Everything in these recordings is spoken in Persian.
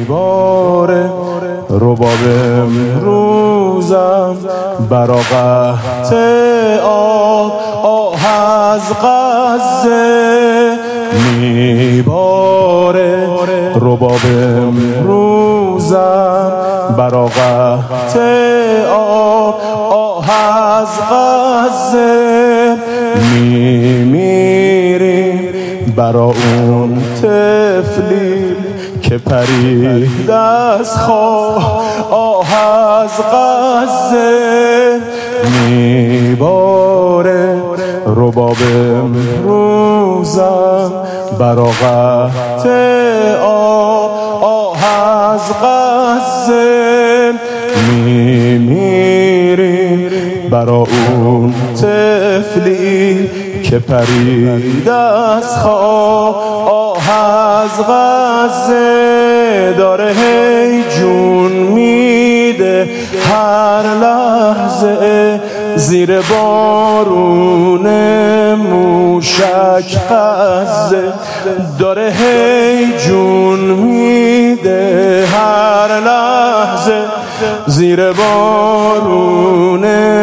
میباره رباب امروزم برا قحط آه از غزه میباره رباب امروزم برا قحط آه از غزه میمیریم برا اون طفلی که پرید از آه از غزه میباره رباب امروزم برا قحط آه از غزه میمیریم برا اون طفلی که پرید از آه از غزه داره هی جون میده هر لحظه زیر بارون موشک غزه داره هی جون میده هر لحظه زیر بارون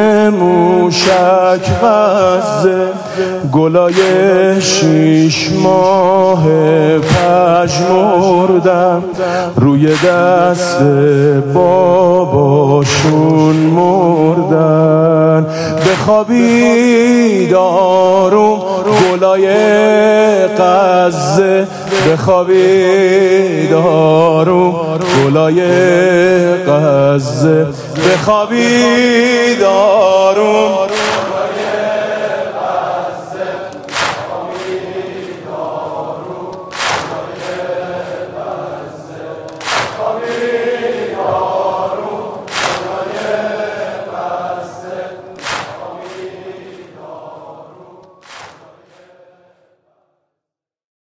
موشک غزه گلای 6 ماه پژمردن روی دست باباشون مردن بخوابید آروم گلای غزه بخوابید آروم گلای غزه بخوابید آروم